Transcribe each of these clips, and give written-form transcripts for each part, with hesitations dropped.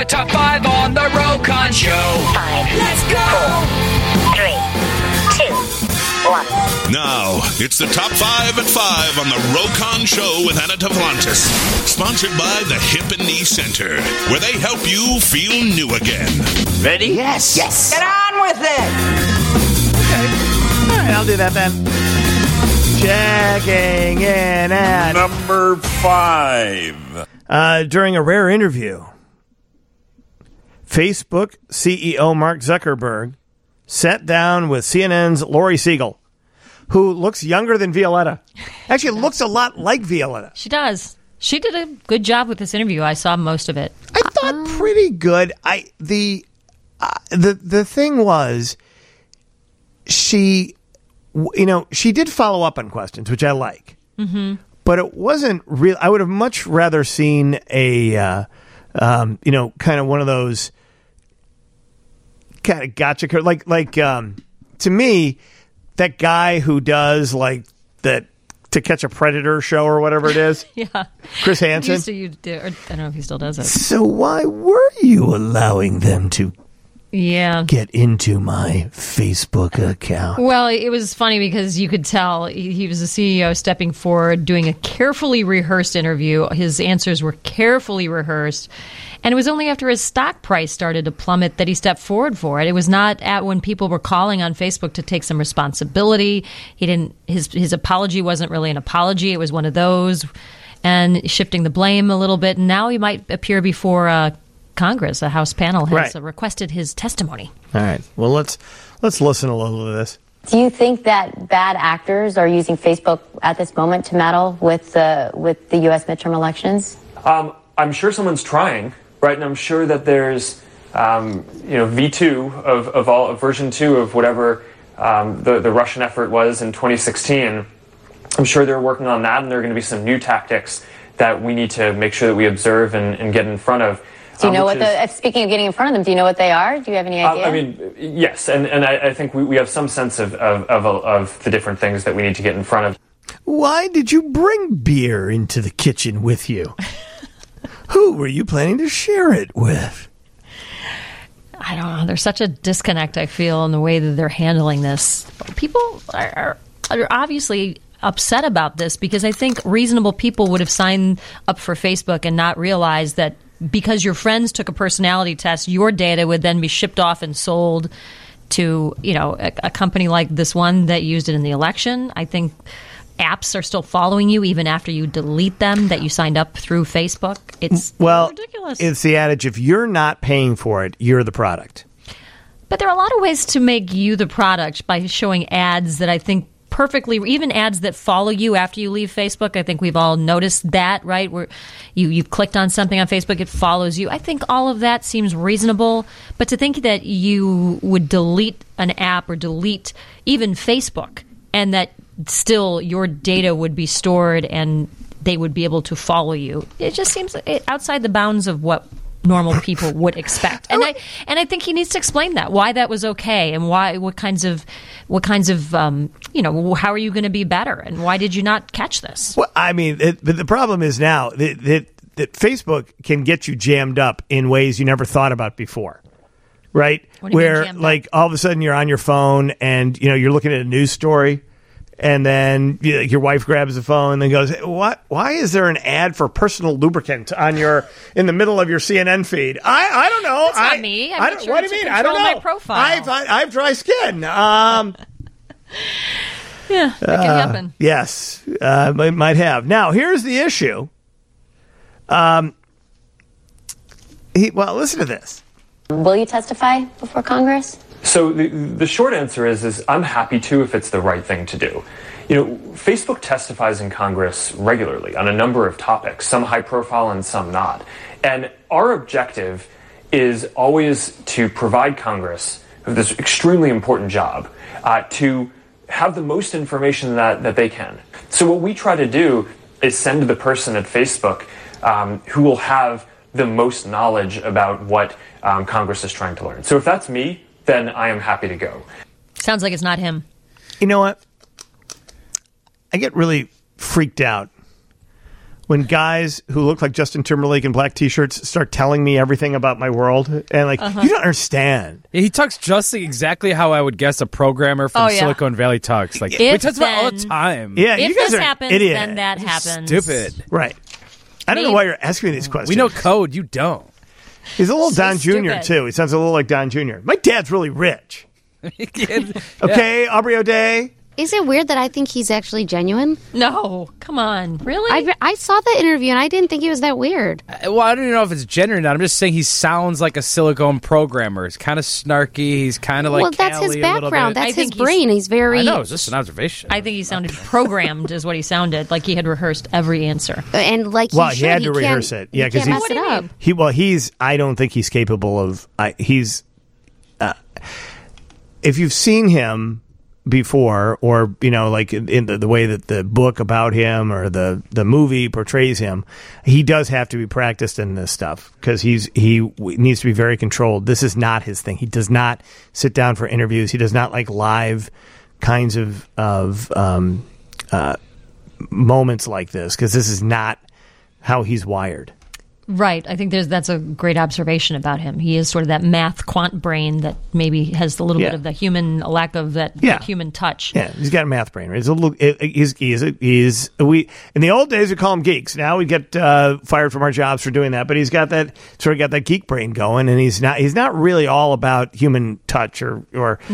the top 5 on the Rokon Show. 5, Let's go! 4, 3, 2, 1. Now, it's the top 5 at 5 on the Rokon Show with Anna Tavlantis. Sponsored by the Hip and Knee Center, where they help you feel new again. Ready? Yes. Get on with it! Okay. All right, I'll do that then. Checking in at number 5. During a rare interview, Facebook CEO Mark Zuckerberg sat down with CNN's Lori Siegel, who looks younger than Violetta. Actually, looks a lot like Violetta. She does. She did a good job with this interview. I saw most of it. I thought pretty good. The thing was, she did follow up on questions, which I like. Mm-hmm. But it wasn't real. I would have much rather seen a, kind of one of those kind of gotcha, to me, that guy who does like that To Catch a Predator show or whatever it is. Yeah. Chris Hansen. I don't know if he still does it. So why were you allowing them to get into my Facebook account? Well, it was funny because you could tell he was a CEO stepping forward, doing a carefully rehearsed interview. His answers were carefully rehearsed. And it was only after his stock price started to plummet that he stepped forward for it. It was not at when people were calling on Facebook to take some responsibility. He didn't. His apology wasn't really an apology. It was one of those, and shifting the blame a little bit. And now he might appear before Congress. A House panel has requested his testimony. All right. Well, let's listen a little to this. Do you think that bad actors are using Facebook at this moment to meddle with the U.S. midterm elections? I'm sure someone's trying. Right, and I'm sure that there's, V2 of version 2 of whatever the Russian effort was in 2016. I'm sure they're working on that, and there are going to be some new tactics that we need to make sure that we observe and get in front of. Do you know speaking of getting in front of them, do you know what they are? Do you have any idea? Yes, and I think we have some sense of the different things that we need to get in front of. Why did you bring beer into the kitchen with you? Who were you planning to share it with? I don't know. There's such a disconnect, I feel, in the way that they're handling this. People are obviously upset about this because I think reasonable people would have signed up for Facebook and not realized that because your friends took a personality test, your data would then be shipped off and sold to, a company like this one that used it in the election. I think apps are still following you even after you delete them that you signed up through Facebook. It's ridiculous. It's the adage, if you're not paying for it, you're the product. But there are a lot of ways to make you the product by showing ads that I think perfectly, even ads that follow you after you leave Facebook. I think we've all noticed that, right? Where you've clicked on something on Facebook, it follows you. I think all of that seems reasonable. But to think that you would delete an app or delete even Facebook and that still your data would be stored and they would be able to follow you. It just seems outside the bounds of what normal people would expect. And I think he needs to explain that, why that was okay and what kinds of how are you going to be better and why did you not catch this? Well, I mean, but the problem is now that Facebook can get you jammed up in ways you never thought about before. Right? Where like all of a sudden you're on your phone and you're looking at a news story. And then your wife grabs the phone and then goes, "What? Why is there an ad for personal lubricant in the middle of your CNN feed?" I don't know. That's not me. What do you mean? I don't know. My profile. I have dry skin. Yeah, that can happen. Yes, it might have. Now, here's the issue. Listen to this. Will you testify before Congress? So the short answer is I'm happy to if it's the right thing to do. Facebook testifies in Congress regularly on a number of topics, some high profile and some not. And our objective is always to provide Congress with this extremely important job to have the most information that they can. So what we try to do is send the person at Facebook who will have the most knowledge about what Congress is trying to learn. So if that's me, then I am happy to go. Sounds like it's not him. You know what? I get really freaked out when guys who look like Justin Timberlake in black T-shirts start telling me everything about my world, and like, you don't understand. Yeah, he talks just exactly how I would guess a programmer from Silicon Valley talks. Like, we talk about all the time. Yeah, if you guys this are happens, idiots. then that happens. Stupid. Right. I don't know why you're asking me these questions. We know code. You don't. He's a little So Don Jr. stupid. too. He sounds a little like Don Jr. My dad's really rich. Okay, Aubrey O'Day. Is it weird that I think he's actually genuine? No, come on, really? I saw the interview and I didn't think it was that weird. Well, I don't even know if it's genuine or not. I'm just saying he sounds like a Silicon programmer. He's kind of snarky. He's kind of like that's his Callie a little background. bit. That's his brain. He's very. I know. It's just an observation. I think he sounded programmed, is what he sounded like. He had rehearsed every answer, and like he had to rehearse it. Yeah, because mess it up. He's. I don't think he's capable of. He's. If you've seen him before, or like in the way that the book about him or the movie portrays him, he does have to be practiced in this stuff because he needs to be very controlled. This is not his thing. He does not sit down for interviews. He does not like live kinds of moments like this because this is not how he's wired. right? I think that's a great observation about him. He is sort of that math quant brain that maybe has a little bit of the human lack of that human touch. Yeah, he's got a math brain. He's a little. We in the old days we call him geeks. Now we get fired from our jobs for doing that. But he's got that geek brain going, and he's not really all about human touch or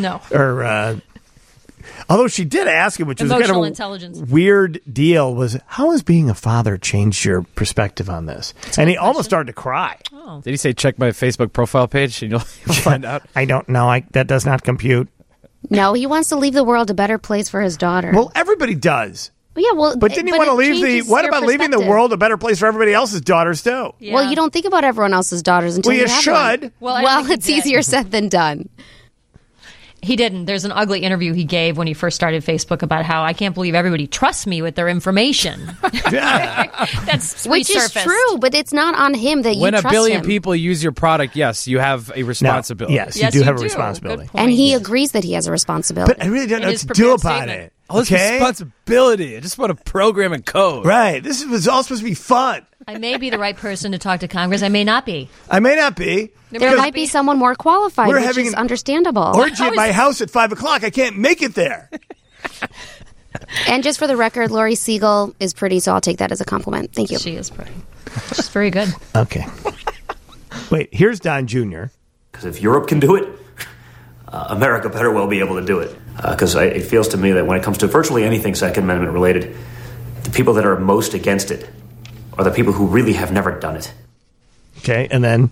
although she did ask him, which was kind of intelligence. Weird deal, was how has being a father changed your perspective on this? And he almost started to cry. Oh. Did he say check my Facebook profile page and you'll find out? I don't know. That does not compute. No, he wants to leave the world a better place for his daughter. Well, everybody does. Yeah, well, but didn't he want to leave what about leaving the world a better place for everybody else's daughters too? Yeah. Well, you don't think about everyone else's daughters until you have should. One. Well, it's easier said than done. He didn't. There's an ugly interview he gave when he first started Facebook about how I can't believe everybody trusts me with their information. That's sweet Which surface. is true, but it's not on him that you when trust a billion him. people use your product, yes, you have a responsibility. No, yes, you do have a responsibility. And he agrees that he has a responsibility. But I really don't know what to do about it. All this responsibility. I just want to program and code. Right. This was all supposed to be fun. I may be the right person to talk to Congress. I may not be. I may not be. There might be someone more qualified, which is understandable. Orgy at my house at 5 o'clock. I can't make it there. And just for the record, Lori Siegel is pretty, so I'll take that as a compliment. Thank you. She is pretty. She's very good. Okay. Wait, here's Don Jr. Because if Europe can do it, America better well be able to do it. Because it feels to me that when it comes to virtually anything Second Amendment related, the people that are most against it are the people who really have never done it. Okay, and then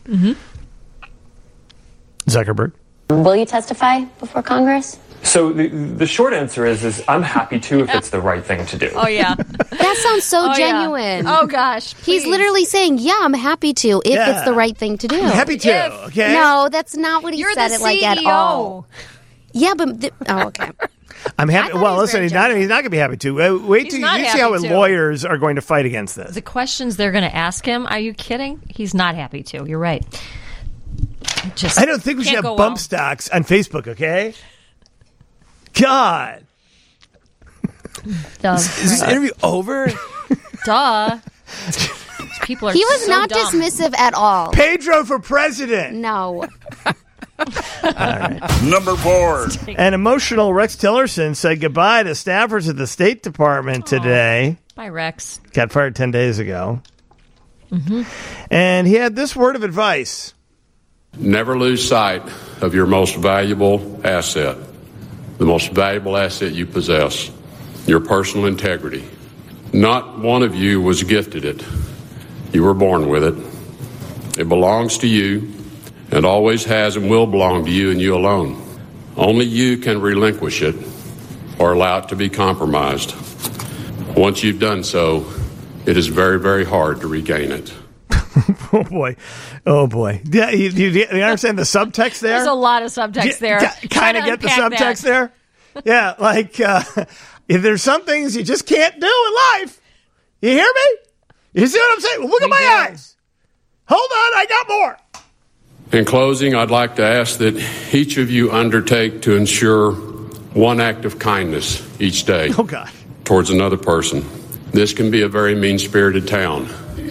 Zuckerberg. Will you testify before Congress? So the short answer is I'm happy to if it's the right thing to do. Oh, yeah. That sounds so genuine. Yeah. Oh, gosh. Please. He's literally saying, yeah, I'm happy to if it's the right thing to do. I'm happy to, okay? No, that's not what he You're said it like at all. Yeah, but... okay. I'm happy. Well, listen, he's not going to be happy to. Wait till you see how lawyers are going to fight against this. The questions they're going to ask him, are you kidding? He's not happy to. You're right. I don't think we should have bump stocks on Facebook, okay? God. Is this interview over? Duh. People are He was so not dumb. dismissive at all. Pedro for president. No. All right. Number 4. An emotional Rex Tillerson said goodbye to staffers at the State Department today. Bye, Rex. Got fired 10 days ago. And he had this word of advice. Never lose sight of your most valuable asset, the most valuable asset you possess, your personal integrity. Not one of you was gifted it. You were born with it. It belongs to you and always has and will belong to you and you alone. Only you can relinquish it or allow it to be compromised. Once you've done so, it is very, very hard to regain it. Oh, boy. Oh, boy. Yeah, you understand the subtext there? There's a lot of subtext there. Kind of get the subtext there? Yeah, like if there's some things you just can't do in life. You hear me? You see what I'm saying? Well, look at my eyes. Hold on, I got more. In closing, I'd like to ask that each of you undertake to ensure one act of kindness each day Oh, God. towards another person. This can be a very mean-spirited town.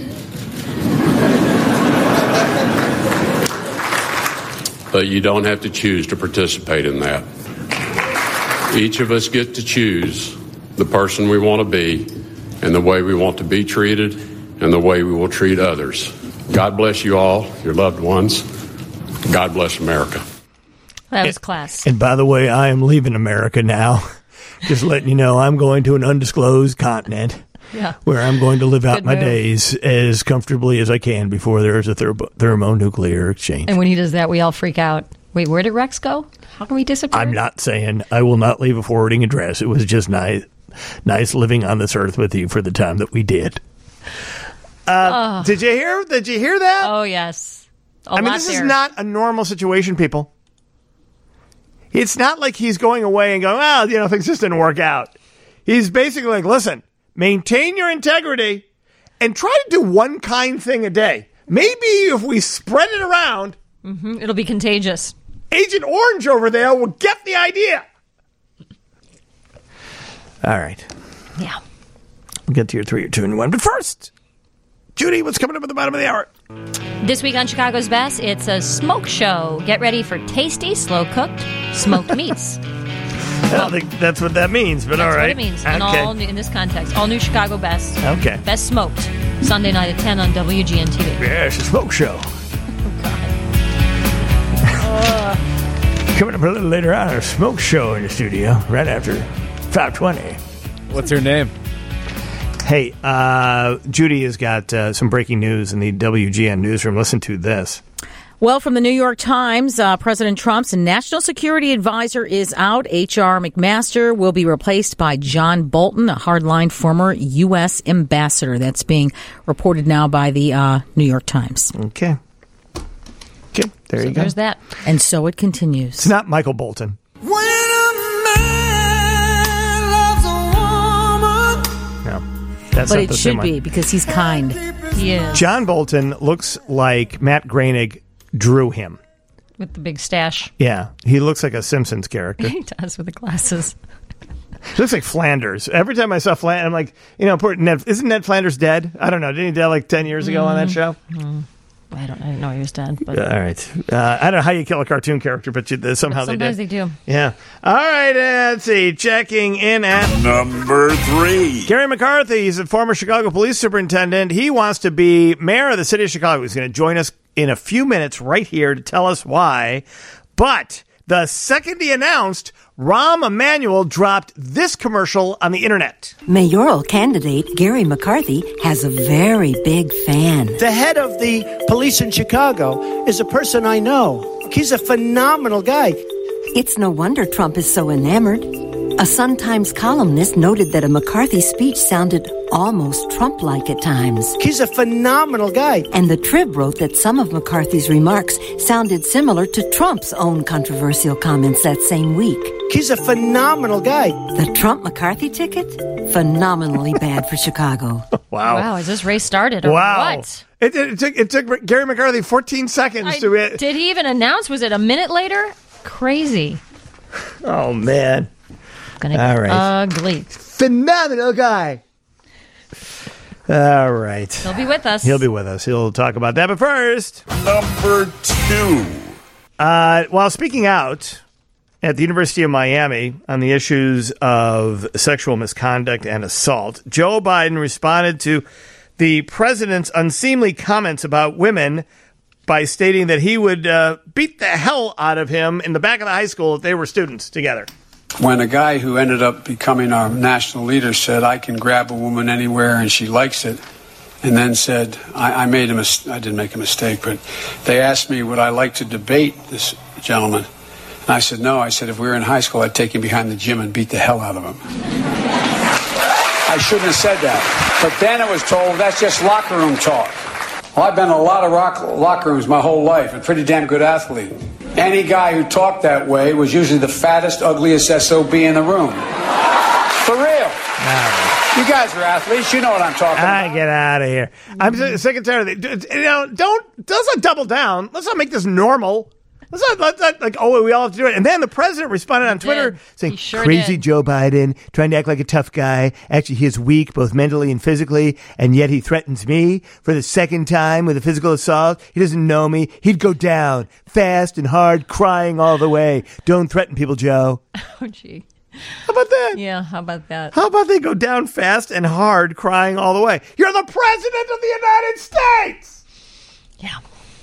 But you don't have to choose to participate in that. Each of us get to choose the person we want to be and the way we want to be treated and the way we will treat others. God bless you all, your loved ones. God bless America. That was class. And by the way, I am leaving America now. Just letting you know, I'm going to an undisclosed continent where I'm going to live out my days as comfortably as I can before there is a thermonuclear exchange. And when he does that, we all freak out. Wait, where did Rex go? How can we disappear? I'm not saying I will not leave a forwarding address. It was just nice living on this earth with you for the time that we did. Did you hear that? Oh, yes. This is not a normal situation, people. It's not like he's going away and going, well, things just didn't work out. He's basically like, listen, maintain your integrity and try to do one kind thing a day. Maybe if we spread it around, it'll be contagious. Agent Orange over there will get the idea. All right. Yeah. We'll get to your 3, your 2, and 1. But first, Judy, what's coming up at the bottom of the hour? This week on Chicago's Best, it's a smoke show. Get ready for tasty, slow-cooked smoked meats. I don't think that's what that means, but all right. That's what it means Okay. in this context. All new Chicago Best. Okay. Best Smoked. Sunday night at 10 on WGN TV. Yeah, it's a smoke show. Coming up a little later on, a smoke show in the studio, right after 5:20. What's her name? Hey, Judy has got some breaking news in the WGN newsroom. Listen to this. Well, from the New York Times, President Trump's national security advisor is out. H.R. McMaster will be replaced by John Bolton, a hardline former U.S. ambassador. That's being reported now by the New York Times. Okay, there you go. There's that. And so it continues. It's not Michael Bolton. That's but not it the should same one. be because he's kind. He is. John Bolton looks like Matt Groening drew him. With the big stash. Yeah, he looks like a Simpsons character. He does with the glasses. He looks like Flanders. Every time I saw Flanders, I'm like, poor Ned. Isn't Ned Flanders dead? I don't know. Didn't he die like 10 years ago on that show? I didn't know he was dead. But all right. I don't know how you kill a cartoon character, but somehow they did. Sometimes they do. Yeah. All right. Let's see. Checking in at number 3. Gary McCarthy. He's a former Chicago police superintendent. He wants to be mayor of the city of Chicago. He's going to join us in a few minutes right here to tell us why. But the second he announced, Rahm Emanuel dropped this commercial on the internet. Mayoral candidate Gary McCarthy has a very big fan. The head of the police in Chicago is a person I know. He's a phenomenal guy. It's no wonder Trump is so enamored. A Sun-Times columnist noted that a McCarthy speech sounded almost Trump-like at times. He's a phenomenal guy. And the Trib wrote that some of McCarthy's remarks sounded similar to Trump's own controversial comments that same week. He's a phenomenal guy. The Trump-McCarthy ticket? Phenomenally bad for Chicago. Wow. Is this race started or what? It took Gary McCarthy 14 seconds to... Did he even announce? Was it a minute later? Crazy. Oh, man. Gonna All get right. ugly. Phenomenal guy. All right. He'll be with us. He'll talk about that. But first, number 2. While speaking out at the University of Miami on the issues of sexual misconduct and assault, Joe Biden responded to the president's unseemly comments about women by stating that he would beat the hell out of him in the back of the high school if they were students together. When a guy who ended up becoming our national leader said, I can grab a woman anywhere and she likes it, and then said, I didn't make a mistake, but they asked me, would I like to debate this gentleman? And I said, no. I said, if we were in high school, I'd take him behind the gym and beat the hell out of him. I shouldn't have said that. But then I was told, that's just locker room talk. Well, I've been in a lot of locker rooms my whole life, a pretty damn good athlete. Any guy who talked that way was usually the fattest, ugliest SOB in the room. For real. You guys are athletes. You know what I'm talking about. Get out of here. I'm sick and tired of it. Let's not double down. Let's not make this normal. Let's not like, we all have to do it. And then the president responded on Twitter saying, crazy Joe Biden, trying to act like a tough guy. Actually, he is weak, both mentally and physically, and yet he threatens me for the second time with a physical assault. He doesn't know me. He'd go down fast and hard, crying all the way. Don't threaten people, Joe. Oh, gee. How about that? Yeah, how about that? How about they go down fast and hard, crying all the way? You're the president of the United States! Yeah.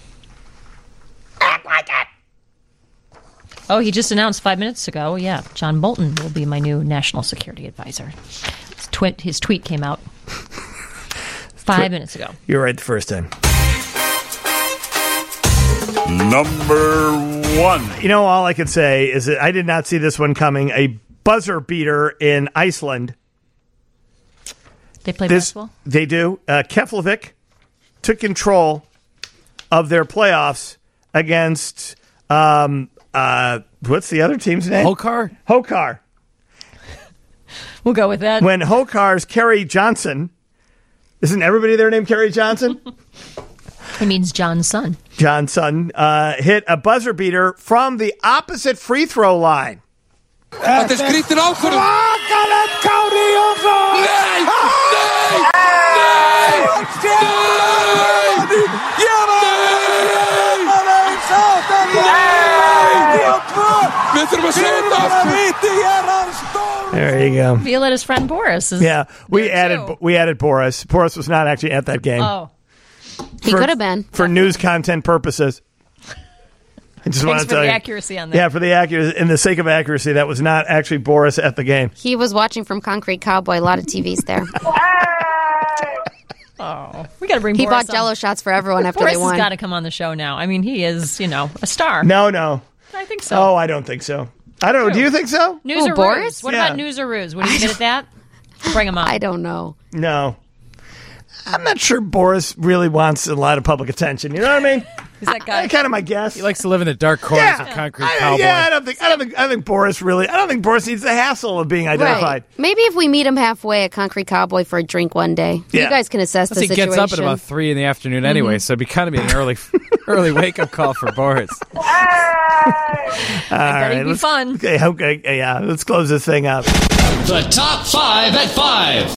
Act like it! Oh, he just announced 5 minutes ago, John Bolton will be my new national security advisor. His tweet came out 5 minutes ago. You're right the first time. Number 1. You know, all I can say is that I did not see this one coming. A buzzer beater in Iceland. They play basketball? They do. Keflavik took control of their playoffs against... what's the other team's name? Hokar. We'll go with that. When Hokar's Kerry Johnson, isn't everybody there named Kerry Johnson? It means John's son. John's son hit a buzzer beater from the opposite free throw line. Het is skrikt er ook voor hem. There you go. Violetta's friend Boris is we added Boris. Boris was not actually at that game. Oh. He could have been. For news content purposes. I just want to tell for the you. accuracy on that. Yeah, for the accuracy, in the sake of accuracy, that was not actually Boris at the game. He was watching from Concrete Cowboy. A lot of TVs there. Oh, we got to bring. He Boris bought Jell-O shots for everyone after Boris they won. Has got to come on the show now. I mean, he is, a star. No. I think so. Oh, I don't think so. I don't know. Do you think so? News or Boris? Ruse? What about News or Ruse? Would you get at that? Bring him on. I don't know. No. I'm not sure Boris really wants a lot of public attention. You know what I mean? Is that guy? Kind of my guess. He likes to live in the dark corners of Concrete Cowboy. I don't think Boris really. I don't think Boris needs the hassle of being identified. Right. Maybe if we meet him halfway at Concrete Cowboy for a drink one day, you guys can assess the situation. He gets up at about 3 p.m. anyway, so it'd be kind of an early wake up call for Boris. All right, it'd be fun. Okay, yeah. Let's close this thing up. The top 5 at 5.